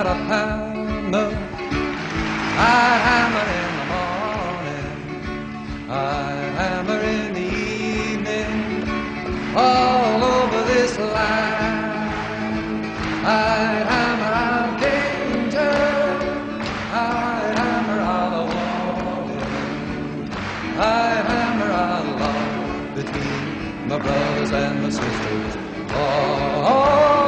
got a hammer. I'd hammer in the morning, I'd hammer in the evening, all over this land. I'd hammer out danger, I'd hammer out a warning, I'd hammer out love between my brothers and my sisters. Oh,